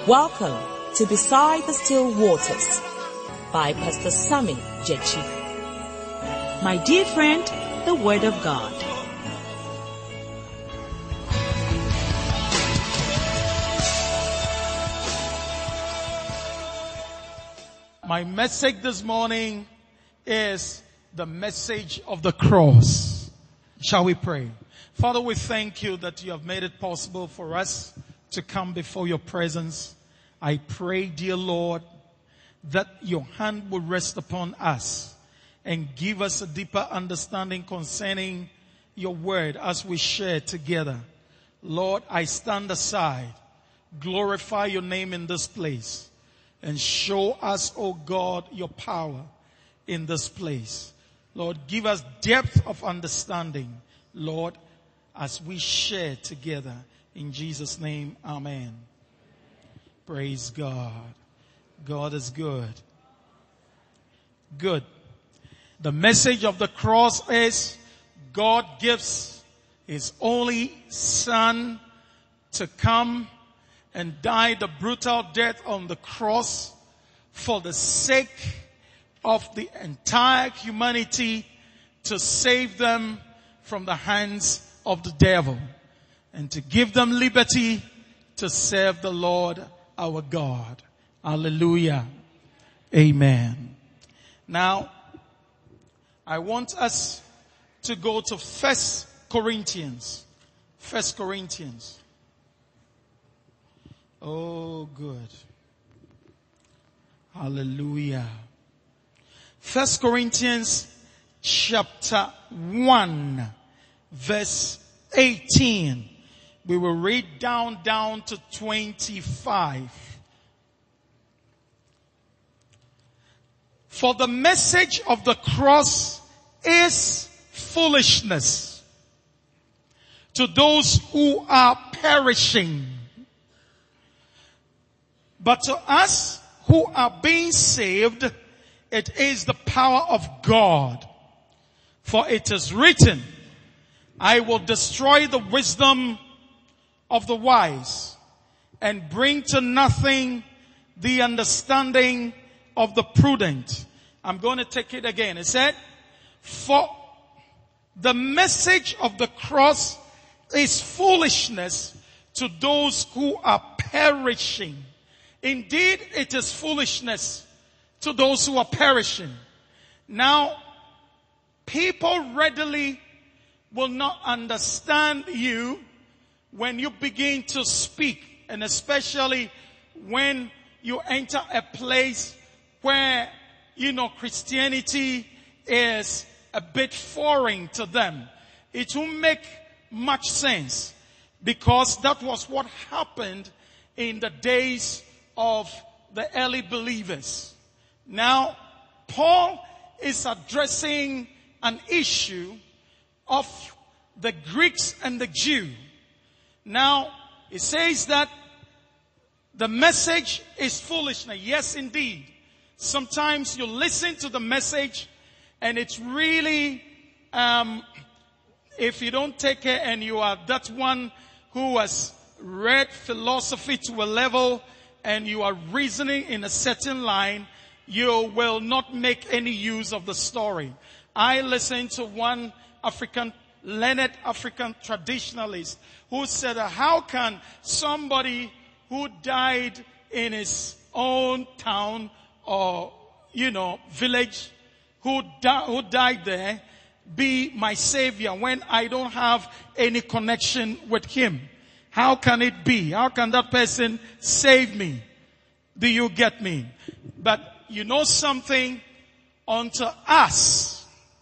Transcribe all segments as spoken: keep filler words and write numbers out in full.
Welcome to Beside the Still Waters by Pastor Sammy Jechi. My dear friend, the Word of God. My message this morning is the message of the cross. Shall we pray? Father, we thank you that you have made it possible for us to come before your presence. I pray, dear Lord, that your hand will rest upon us and give us a deeper understanding concerning your word as we share together. Lord, I stand aside. Glorify your name in this place and show us, oh God, your power in this place. Lord, give us depth of understanding, Lord, as we share together. In Jesus' name, amen. Praise God. God is good. Good. The message of the cross is God gives his only son to come and die the brutal death on the cross for the sake of the entire humanity, to save them from the hands of the devil and to give them liberty to serve the Lord our God. Hallelujah. Amen. Now, I want us to go to First Corinthians. First Corinthians. Oh, good. Hallelujah. First Corinthians chapter one, verse eighteen. We will read down, down to twenty-five. For the message of the cross is foolishness to those who are perishing. But to us who are being saved, it is the power of God. For it is written, I will destroy the wisdom of the wise and bring to nothing the understanding of the prudent. I'm going to take it again. It said, for the message of the cross is foolishness to those who are perishing. Indeed, it is foolishness to those who are perishing. Now, people readily will not understand you when you begin to speak, and especially when you enter a place where, you know, Christianity is a bit foreign to them. It won't make much sense, because that was what happened in the days of the early believers. Now, Paul is addressing an issue of the Greeks and the Jew. Now, it says that the message is foolishness. Yes, indeed. Sometimes you listen to the message and it's really, um, if you don't take care and you are that one who has read philosophy to a level and you are reasoning in a certain line, you will not make any use of the story. I listened to one African, learned African traditionalist who said, how can somebody who died in his own town or, you know, village, who, di- who died there, be my savior when I don't have any connection with him? How can it be? How can that person save me? Do you get me? But you know something? Unto us,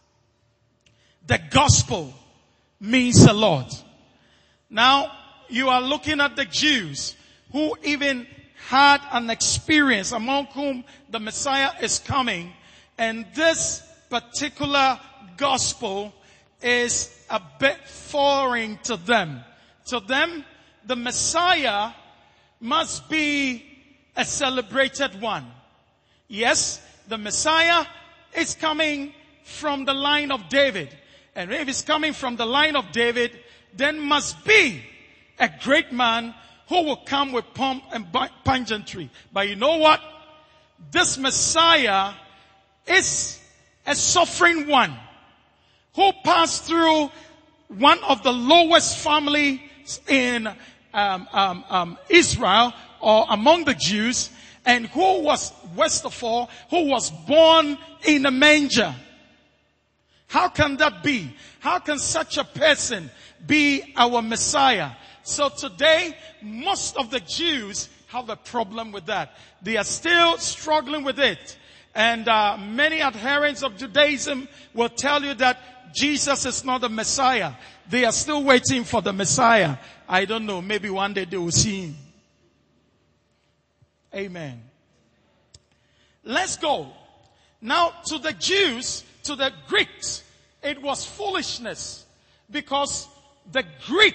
the gospel means a lot. Now, you are looking at the Jews who even had an experience among whom the Messiah is coming. And this particular gospel is a bit foreign to them. To them, the Messiah must be a celebrated one. Yes, the Messiah is coming from the line of David. And if it's coming from the line of David, then must be a great man who will come with pomp and pageantry. But you know what? This Messiah is a suffering one who passed through one of the lowest families in um, um, um, Israel or among the Jews, and who was, worst of all, who was born in a manger. How can that be? How can such a person be our Messiah? So today, most of the Jews have a problem with that. They are still struggling with it. And uh, many adherents of Judaism will tell you that Jesus is not the Messiah. They are still waiting for the Messiah. I don't know. Maybe one day they will see him. Amen. Let's go. Now to the Jews, to the Greeks, it was foolishness. Because the Greek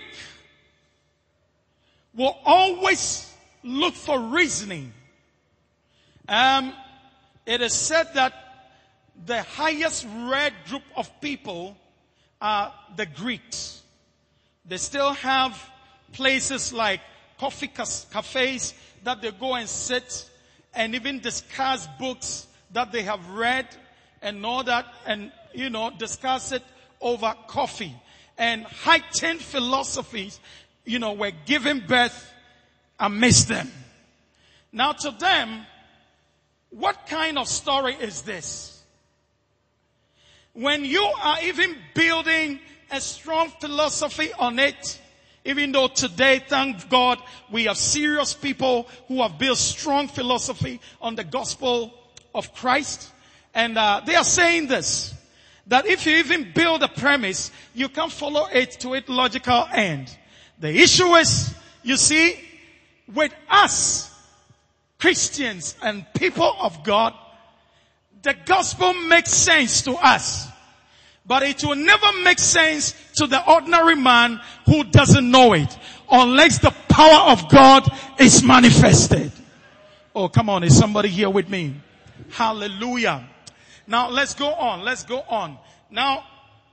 will always look for reasoning. Um, it is said that the highest read group of people are the Greeks. They still have places like coffee cafes that they go and sit and even discuss books that they have read and all that, and, you know, discuss it over coffee. And heightened philosophies, you know, were giving birth amidst them. Now to them, what kind of story is this? When you are even building a strong philosophy on it, even though today, thank God, we have serious people who have built strong philosophy on the gospel of Christ. And uh, they are saying this, that if you even build a premise, you can follow it to its logical end. The issue is, you see, with us, Christians and people of God, the gospel makes sense to us. But it will never make sense to the ordinary man who doesn't know it, unless the power of God is manifested. Oh, come on. Is somebody here with me? Hallelujah. Now let's go on. Let's go on. Now,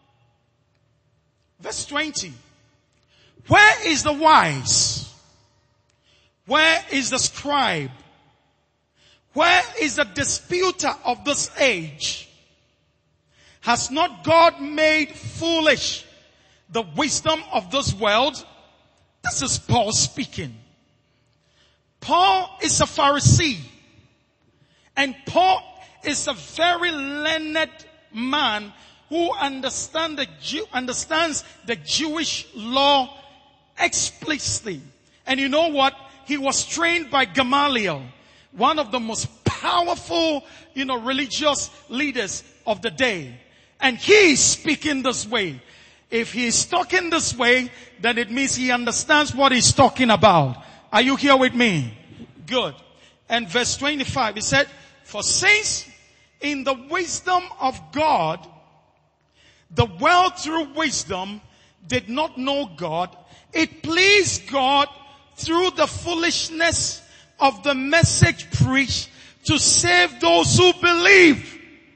verse twenty. Where is the wise? Where is the scribe? Where is the disputer of this age? Has not God made foolish the wisdom of this world? This is Paul speaking. Paul is a Pharisee. And Paul is a very learned man who understand the Jew, understands the Jewish law explicitly. And you know what? He was trained by Gamaliel, one of the most powerful, you know, religious leaders of the day. And he is speaking this way. If he is talking this way, then it means he understands what he's talking about. Are you here with me? Good. And verse twenty-five, he said, for since in the wisdom of God, the world through wisdom did not know God, it pleased God through the foolishness of the message preached to save those who believe.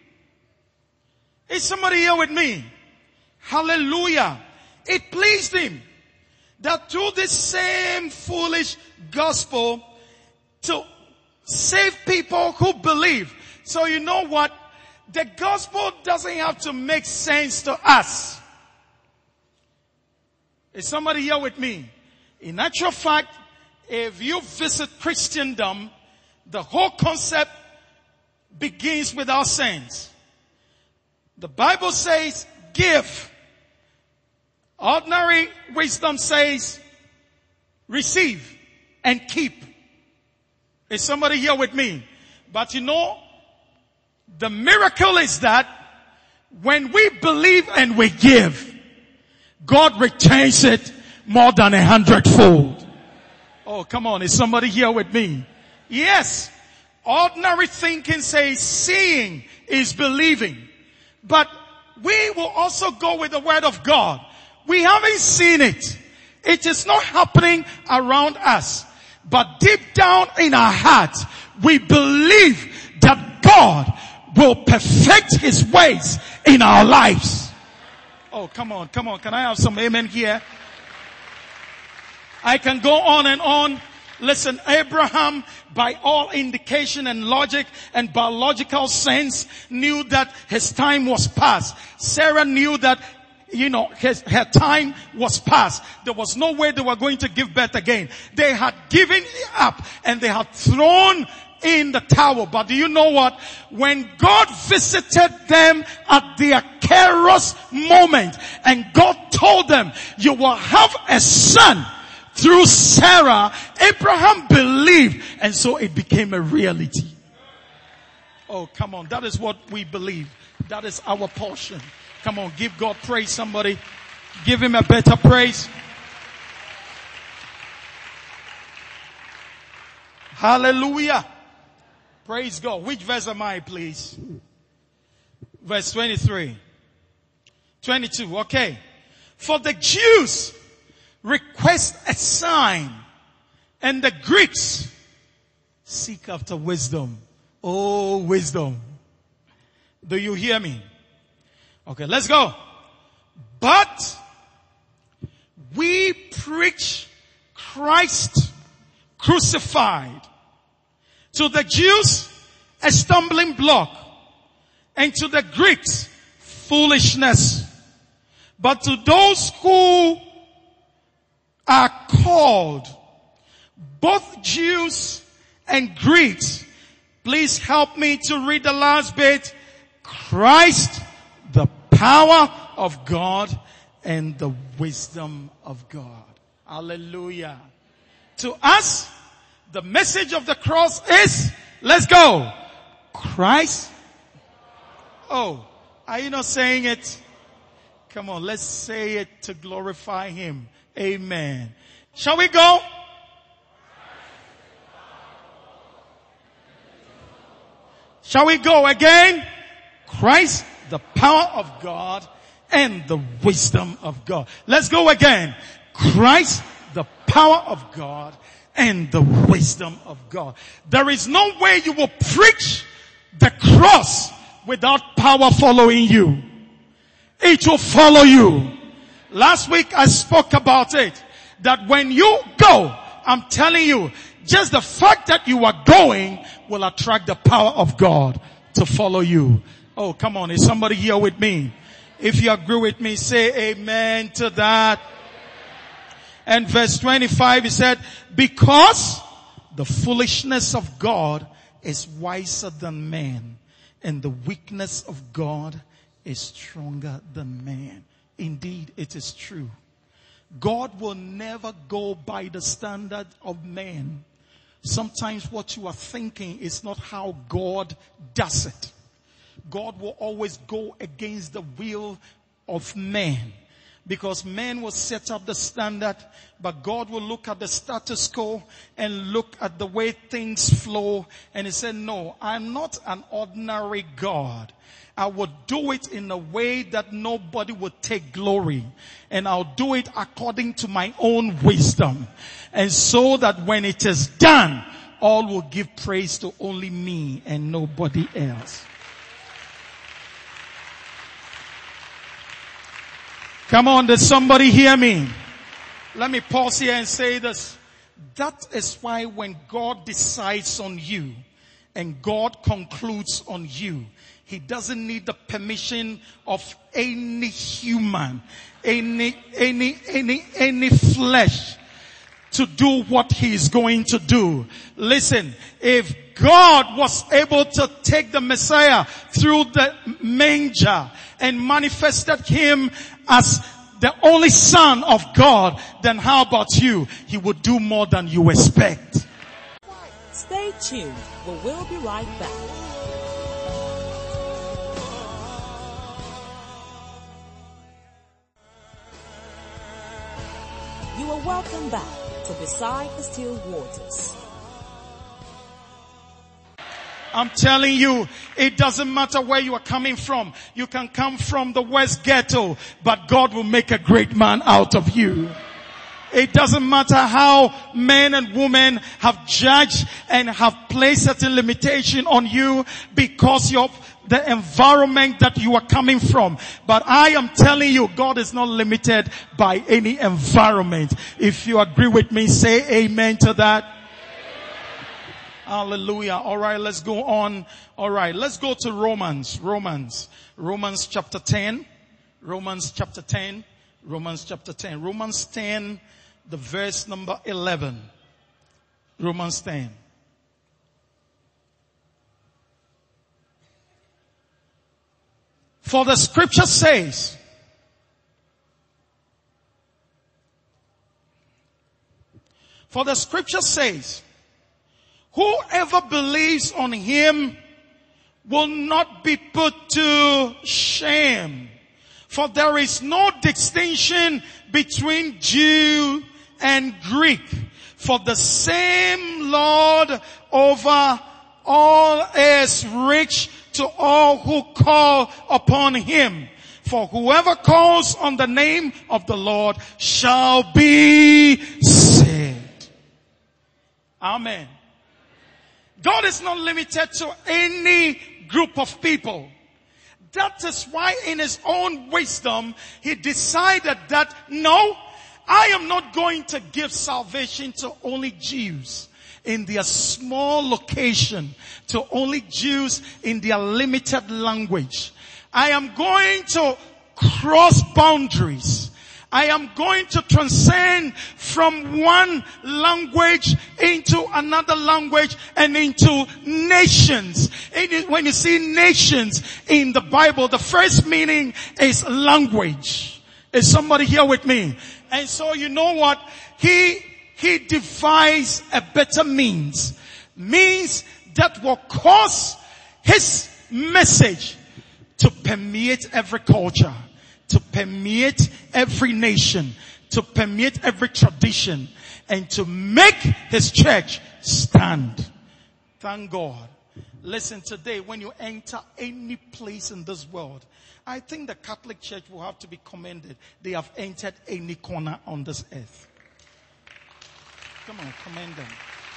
Is somebody here with me? Hallelujah. It pleased him that through this same foolish gospel to save people who believe. So you know what? The gospel doesn't have to make sense to us. Is somebody here with me? In actual fact, if you visit Christendom, the whole concept begins with our saints. The Bible says, give. Ordinary wisdom says, receive and keep. Is somebody here with me? But you know, the miracle is that when we believe and we give, God retains it more than a hundredfold. Oh, come on. Is somebody here with me? Yes. Ordinary thinking says seeing is believing. But we will also go with the word of God. We haven't seen it. It is not happening around us. But deep down in our hearts, we believe that God will perfect his ways in our lives. Oh, come on, come on. Can I have some amen here? I can go on and on. Listen, Abraham, by all indication and logic and biological sense, knew that his time was past. Sarah knew that, you know, his, her time was past. There was no way they were going to give birth again. They had given up and they had thrown in the towel. But do you know what? When God visited them at their kairos moment and God told them, you will have a son through Sarah, Abraham believed, and so it became a reality. Oh, come on. That is what we believe. That is our portion. Come on, give God praise, somebody. Give him a better praise. Hallelujah. Praise God. Which verse am I, please? Verse twenty-three. twenty-two. Okay. For the Jews request a sign, and the Greeks seek after wisdom. Oh, wisdom. Do you hear me? Okay, let's go. But we preach Christ crucified. To the Jews, a stumbling block, and to the Greeks, foolishness. But to those who are called, both Jews and Greeks, please help me to read the last bit. Christ, the power of God and the wisdom of God. Hallelujah. To us, the message of the cross is, let's go, Christ. Oh, are you not saying it? Come on, let's say it to glorify him. Amen. Shall we go? Shall we go again? Christ, the power of God and the wisdom of God. Let's go again. Christ, the power of God and the wisdom of God. There is no way you will preach the cross without power following you. It will follow you. Last week I spoke about it. That when you go, I'm telling you, just the fact that you are going will attract the power of God to follow you. Oh, come on. Is somebody here with me? If you agree with me, say amen to that. And verse twenty-five, he said, because the foolishness of God is wiser than man, and the weakness of God is stronger than man. Indeed, it is true. God will never go by the standard of man. Sometimes what you are thinking is not how God does it. God will always go against the will of man. Because man will set up the standard, but God will look at the status quo and look at the way things flow. And he said, no, I'm not an ordinary God. I will do it in a way that nobody will take glory. And I'll do it according to my own wisdom. And so that when it is done, all will give praise to only me and nobody else. Come on, did somebody hear me? Let me pause here and say this. That is why when God decides on you and God concludes on you, he doesn't need the permission of any human, any, any, any, any flesh to do what he is going to do. Listen, if God was able to take the Messiah through the manger and manifested him as the only Son of God, then how about you? He would do more than you expect. Stay tuned. We will be right back. You are welcome back to Beside the Still Waters. I'm telling you, it doesn't matter where you are coming from. You can come from the West Ghetto, but God will make a great man out of you. It doesn't matter how men and women have judged and have placed certain limitation on you because of the environment that you are coming from. But I am telling you, God is not limited by any environment. If you agree with me, say amen to that. Hallelujah. All right, let's go on. All right, let's go to Romans. Romans. Romans chapter ten. Romans chapter ten. Romans chapter ten. Romans ten, the verse number eleven. Romans ten. For the scripture says, for the scripture says, whoever believes on him will not be put to shame. For there is no distinction between Jew and Greek. For the same Lord over all is rich to all who call upon him. For whoever calls on the name of the Lord shall be saved. Amen. God is not limited to any group of people. That is why in his own wisdom, he decided that no, I am not going to give salvation to only Jews in their small location, to only Jews in their limited language. I am going to cross boundaries. I am going to transcend from one language into another language and into nations. And when you see nations in the Bible, the first meaning is language. Is somebody here with me? And so you know what? He, he devised a better means. Means that will cause his message to permeate every culture, to permeate every nation, to permeate every tradition, and to make his church stand. Thank God. Listen, today when you enter any place in this world, I think the Catholic Church will have to be commended. They have entered any corner on this earth. Come on, commend them.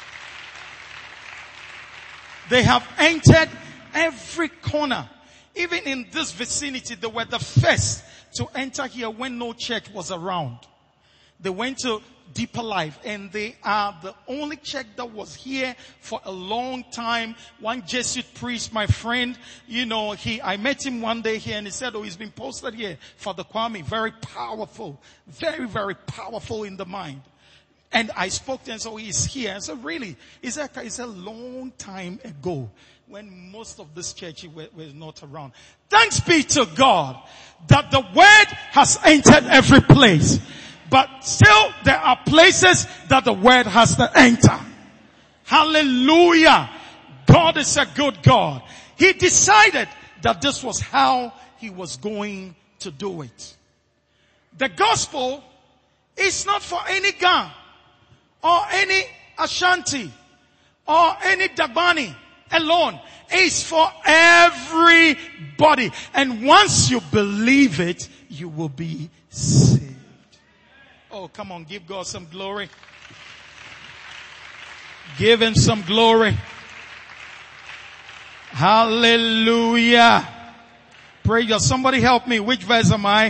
They have entered every corner. Even in this vicinity, they were the first to enter here when no church was around. They went to Deeper Life, and they are the only church that was here for a long time. One Jesuit priest, my friend, you know, he, I met him one day here and he said, oh, he's been posted here for the Kwame. Very powerful, very, very powerful in the mind. And I spoke to him, so he's here. I said, really? He said, it's a long time ago when most of this church were, were not around. Thanks be to God that the word has entered every place. But still, there are places that the word has to enter. Hallelujah. God is a good God. He decided that this was how he was going to do it. The gospel is not for any Ga or any Ashanti or any Dagbani alone. It's for everybody. And once you believe it, you will be saved. Oh, come on, give God some glory. Give him some glory. Hallelujah. Praise God. Somebody help me. Which verse am I?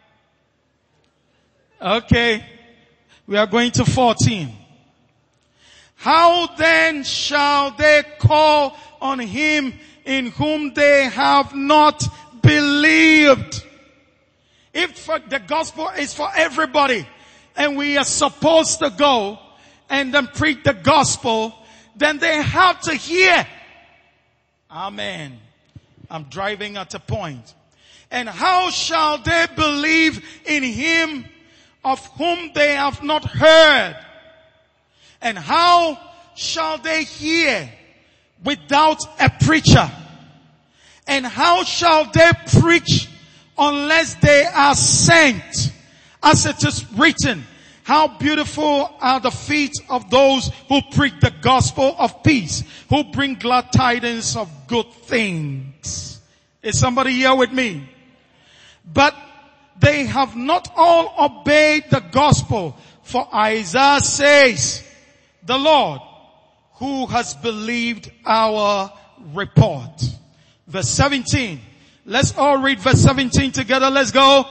Okay. We are going to fourteen. How then shall they call on him in whom they have not believed? If the gospel is for everybody, and we are supposed to go and then preach the gospel, then they have to hear. Amen. I'm driving at a point. And how shall they believe in him of whom they have not heard? And how shall they hear without a preacher? And how shall they preach unless they are sent? As it is written, how beautiful are the feet of those who preach the gospel of peace, who bring glad tidings of good things. Is somebody here with me? But they have not all obeyed the gospel. For Isaiah says, the Lord, who has believed our report? Verse seventeen. Let's all read verse seventeen together. Let's go.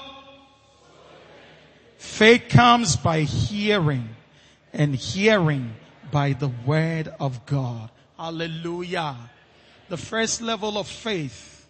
Faith comes by hearing, and hearing by the word of God. Hallelujah. The first level of faith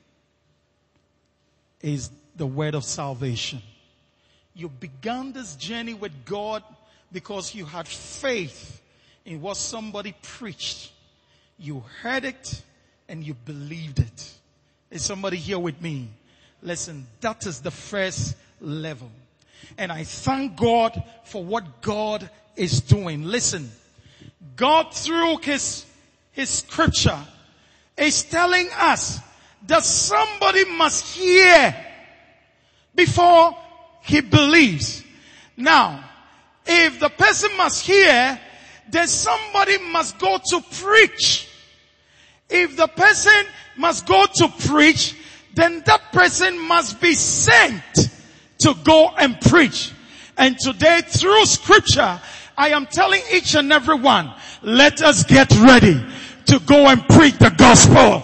is the word of salvation. You began this journey with God because you had faith in what somebody preached. You heard it and you believed it. Is somebody here with me? Listen, that is the first level. And I thank God for what God is doing. Listen, God through his, his scripture is telling us that somebody must hear before he believes. Now, if the person must hear, then somebody must go to preach. If the person must go to preach, then that person must be sent to go and preach. And today, through scripture, I am telling each and every one, let us get ready to go and preach the gospel.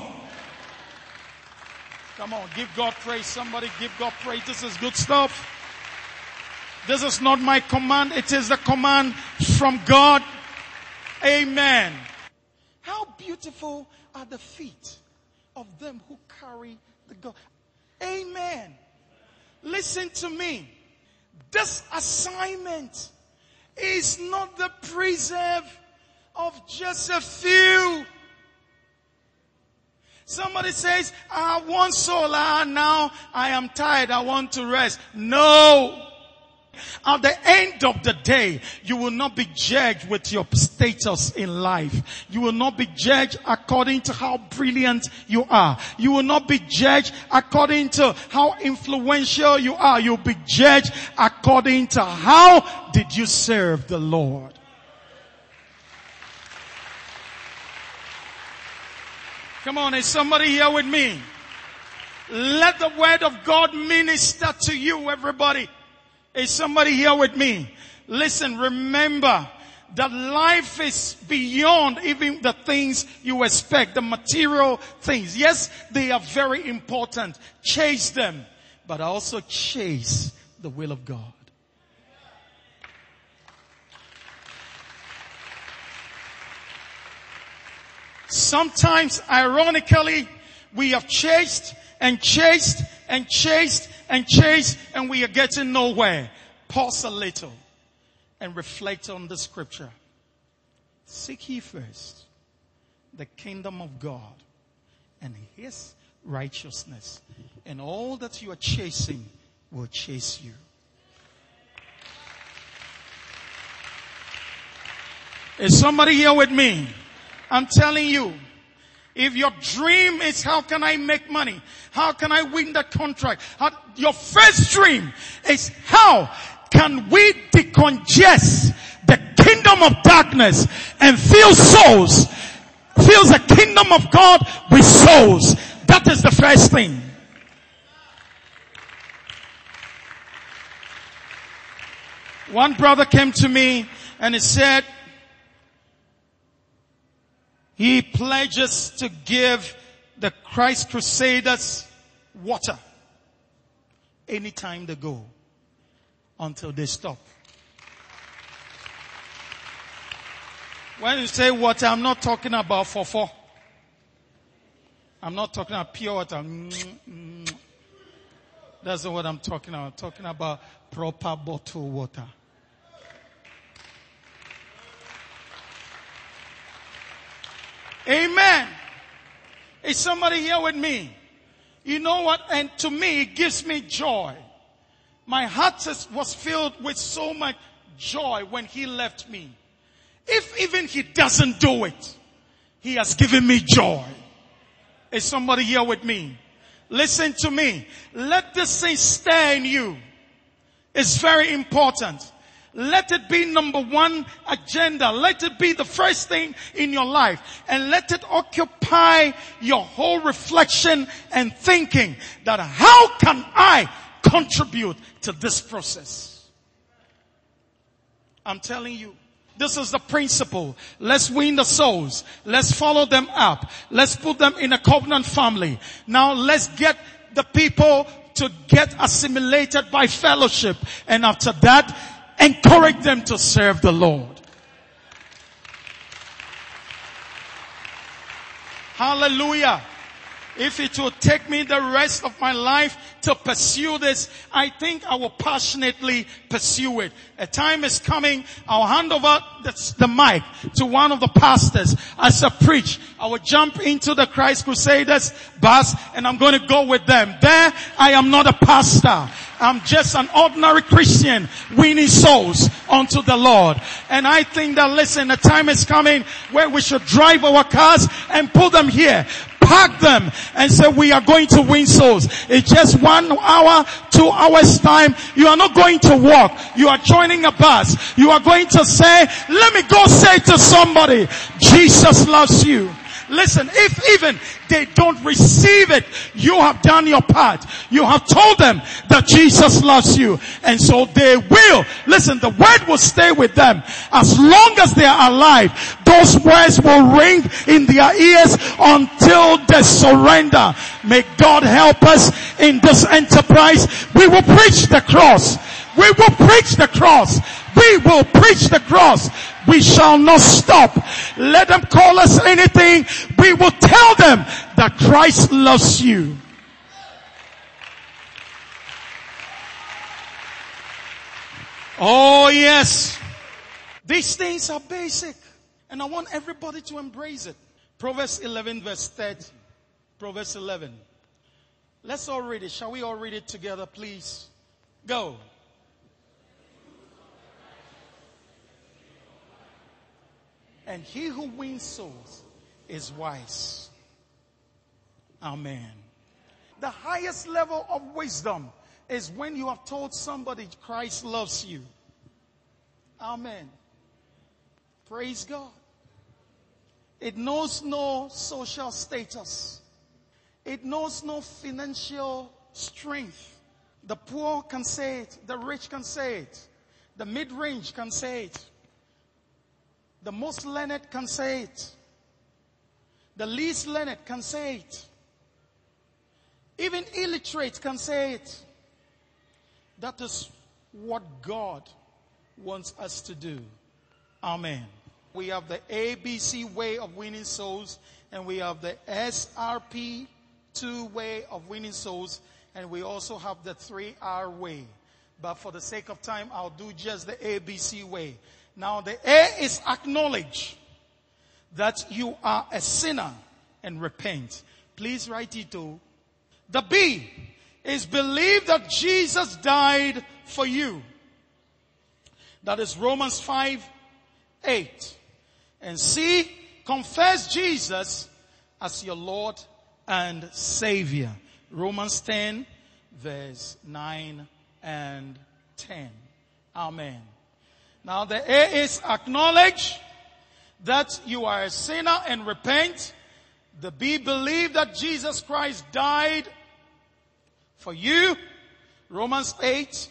Come on, give God praise. Somebody give God praise. This is good stuff. This is not my command. It is the command from God. Amen. How beautiful are the feet of them who carry the gospel. Amen. Listen to me. This assignment is not the preserve of just a few. Somebody says, I want soul, ah, now I am tired, I want to rest. No. At the end of the day, you will not be judged with your status in life. You will not be judged according to how brilliant you are. You will not be judged according to how influential you are. You'll be judged according to how did you serve the Lord. Come on, is somebody here with me? Let the word of God minister to you, everybody. Is somebody here with me? Listen, remember that life is beyond even the things you expect, the material things. Yes, they are very important. Chase them, but also chase the will of God. Sometimes, ironically, we have chased and chased and chased and chased and we are getting nowhere. Pause a little and reflect on the scripture. Seek ye first the kingdom of God and his righteousness, and all that you are chasing will chase you. Is somebody here with me? I'm telling you, if your dream is how can I make money? How can I win the contract? How, your first dream is how can we decongest the kingdom of darkness and fill souls, fill the kingdom of God with souls. That is the first thing. One brother came to me and he said, he pledges to give the Christ Crusaders water anytime they go until they stop. When you say water, I'm not talking about fofo. I'm not talking about pure water. That's not what I'm talking about. I'm talking about proper bottled water. Amen. Is somebody here with me? You know what? And to me, it gives me joy. My heart was filled with so much joy when he left me. If even he doesn't do it, he has given me joy. Is somebody here with me? Listen to me. Let this thing stay in you. It's very important. Let it be number one agenda. Let it be the first thing in your life. And let it occupy your whole reflection and thinking that how can I contribute to this process? I'm telling you, This is the principle. Let's win the souls. Let's follow them up. Let's put them in a covenant family. Now let's get the people to get assimilated by fellowship. And after that, encourage them to serve the Lord. Hallelujah. If it will take me the rest of my life to pursue this, I think I will passionately pursue it. A time is coming, I'll hand over the, the mic to one of the pastors. As I preach, I will jump into the Christ Crusaders bus and I'm going to go with them. There, I am not a pastor. I'm just an ordinary Christian winning souls unto the Lord. And I think that, listen, a time is coming where we should drive our cars and put them here. Park them and say we are going to win souls. It's just one hour, two hours time. You are not going to walk. You are joining a bus. You are going to say, let me go say to somebody, Jesus loves you. Listen, if even they don't receive it, you have done your part. You have told them that Jesus loves you. And so they will. Listen, the word will stay with them. As long as they are alive, those words will ring in their ears until they surrender. May God help us in this enterprise. We will preach the cross. We will preach the cross. We will preach the cross. We shall not stop. Let them call us anything. We will tell them that Christ loves you. Oh yes. These things are basic. And I want everybody to embrace it. Proverbs eleven verse thirty. Proverbs eleven. Let's all read it. Shall we all read it together, please? Go. And he who wins souls is wise. Amen. The highest level of wisdom is when you have told somebody Christ loves you. Amen. Praise God. It knows no social status. It knows no financial strength. The poor can say it. The rich can say it. The mid-range can say it. The most learned can say it. The least learned can say it. Even illiterate can say it. That is what God wants us to do. Amen. We have the A B C way of winning souls, and we have the S R P two way of winning souls, and we also have the three R way. But for the sake of time, I'll do just the A B C way. Now the A is acknowledge that you are a sinner and repent. Please write it too. The B is believe that Jesus died for you. That is Romans five eight. And C, confess Jesus as your Lord and Savior. Romans ten verse nine and ten. Amen. Now the A is acknowledge that you are a sinner and repent. The B, believe that Jesus Christ died for you. Romans eight.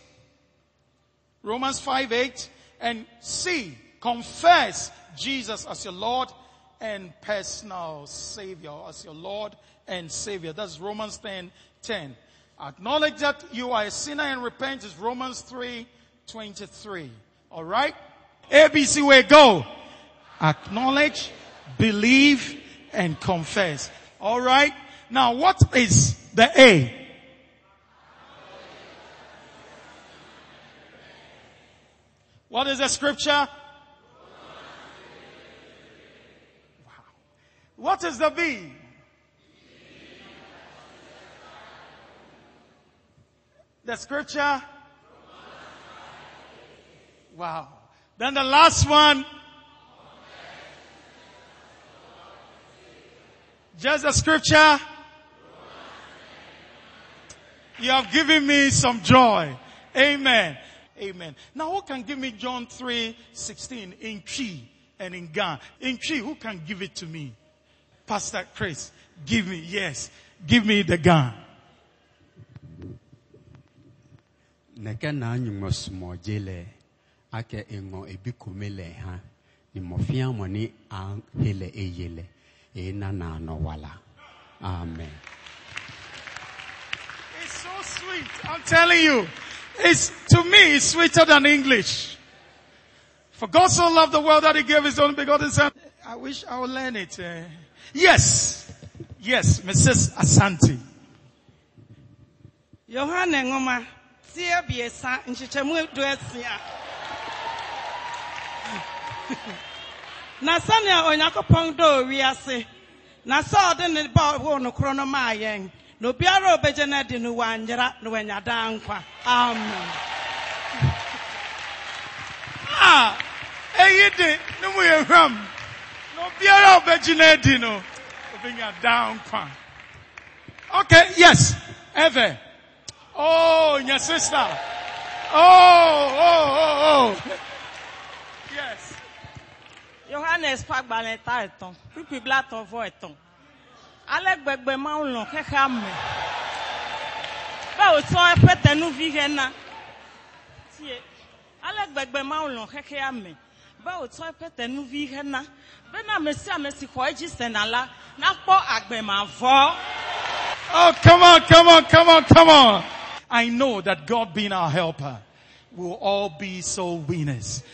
Romans five eight. And C, confess Jesus as your Lord and personal Savior. As your Lord and Savior. That's Romans ten ten. Acknowledge that you are a sinner and repent is Romans three twenty-three. All right? A B C way, go. Acknowledge, believe, and confess. All right? Now, what is the A? What is the scripture? Wow. What is the B? The scripture? Wow. Then the last one. Just the scripture. You have given me some joy. Amen. Amen. Now who can give me John three sixteen in Chi and in Ga? In Chi, who can give it to me? Pastor Chris, give me, yes. Give me the Ga. Neka na nyumo smojele ake engo ebikumele ha ni mofia moni an hele eyele e na na no wala. Amen. It's so sweet. I'm telling you. It's, to me, it's sweeter than English. For God so loved the world that he gave his only begotten son. I wish I would learn it. Uh, yes. Yes, Missus Asante. Yohane ngoma tia biesa nchichemu duesia. Na sanya Onyankopon do wiase. Na sa de ne ba wo no krono ma yen. No biara obeje na di no wanjira no wanyada nkwa. Amen. Ah, eyide no mu yehwam. No biara obeje na di no wanyada nkwa. Okay, yes. Eve. Oh, your sister. Oh, oh, oh, oh. Yes. Johannes Pagbale Taiton. Pipi Blaton Voiton. Alec Begbe Maulon, Kekame. Ba o so epete nu vigena. Tie. Alec Begbe Maulon, Kekame. Ba o so epete nu vigena. Bena mesi amesi ko eji senala. Na po agbe ma vo. Oh, come on, come on, come on, come on. I know that God being our helper, will all be soul winners.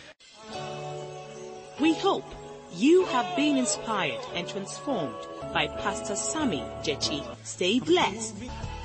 We hope you have been inspired and transformed by Pastor Sammy Jechi. Stay blessed.